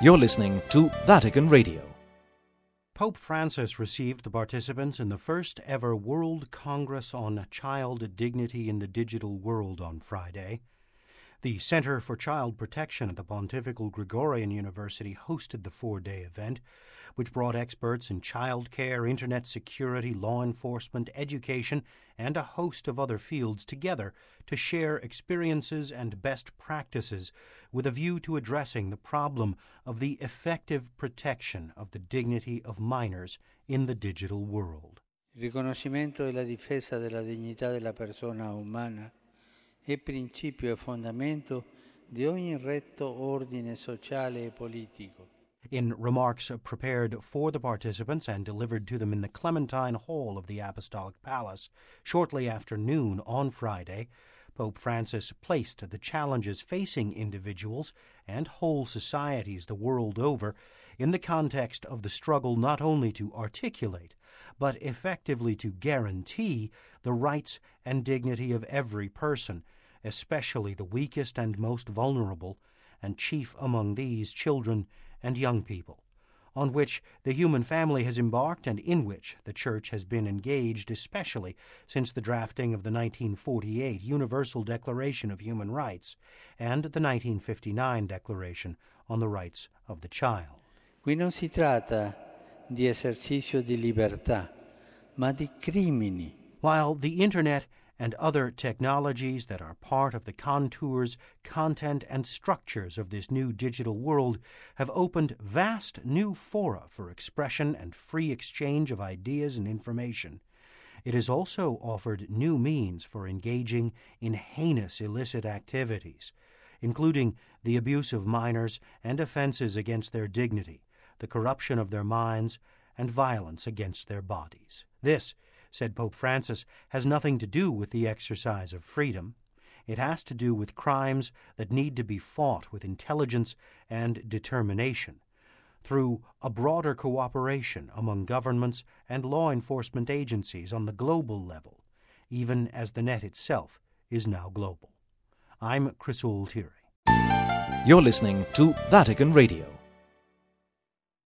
You're listening to Vatican Radio. Pope Francis received the participants in the first ever World Congress on Child Dignity in the Digital World on Friday. The Center for Child Protection at the Pontifical Gregorian University hosted the four-day event, which brought experts in child care, internet security, law enforcement, education, and a host of other fields together to share experiences and best practices with a view to addressing the problem of the effective protection of the dignity of minors in the digital world. Il riconoscimento e la difesa della dignità della persona umana è principio e fondamento di ogni retto ordine sociale e politico. In remarks prepared for the participants and delivered to them in the Clementine Hall of the Apostolic Palace shortly after noon on Friday, Pope Francis placed the challenges facing individuals and whole societies the world over in the context of the struggle not only to articulate, but effectively to guarantee the rights and dignity of every person, especially the weakest and most vulnerable, and chief among these children and young people, on which the human family has embarked and in which the Church has been engaged, especially since the drafting of the 1948 Universal Declaration of Human Rights and the 1959 Declaration on the Rights of the Child. Qui non si tratta di esercizio di libertà, ma di crimini. While the Internet and other technologies that are part of the contours, content, and structures of this new digital world have opened vast new fora for expression and free exchange of ideas and information. It has also offered new means for engaging in heinous illicit activities, including the abuse of minors and offenses against their dignity, the corruption of their minds, and violence against their bodies. This, said Pope Francis, has nothing to do with the exercise of freedom. It has to do with crimes that need to be fought with intelligence and determination through a broader cooperation among governments and law enforcement agencies on the global level, even as the net itself is now global. I'm Chris Ultieri. You're listening to Vatican Radio.